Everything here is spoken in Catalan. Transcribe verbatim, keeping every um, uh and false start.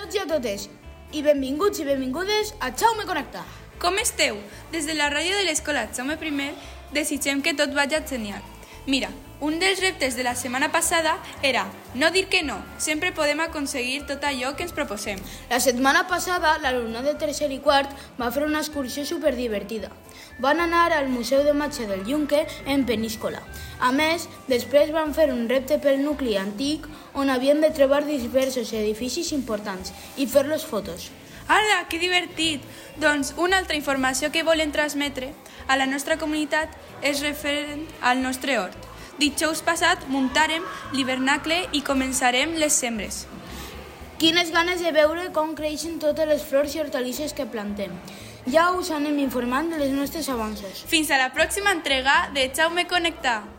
tots i a totes, i benvinguts i benvingudes a Jaume Connecta. Com esteu? Des de la ràdio de l'Escola Jaume I desitgem que tot vagi genial. Mira, un dels reptes de la setmana passada era no dir que no, sempre podem aconseguir tot allò que ens proposem. La setmana passada, l'alumnat de tercer i quart va fer una excursió superdivertida. Van anar al Museu de Imatge del Yunque en Peníscola. A més, després van fer un repte pel nucli antic on havien de trobar diversos edificis importants i fer-los fotos. Ala, que divertit! Doncs una altra informació que volem transmetre a la nostra comunitat és referent al nostre hort. Dijous passat muntarem l'hivernacle i començarem les sembres. Quines ganes de veure com creixen totes les flors i hortalisses que plantem. Ja us anem informant de les nostres avanços. Fins a la pròxima entrega de Jaume Connecta!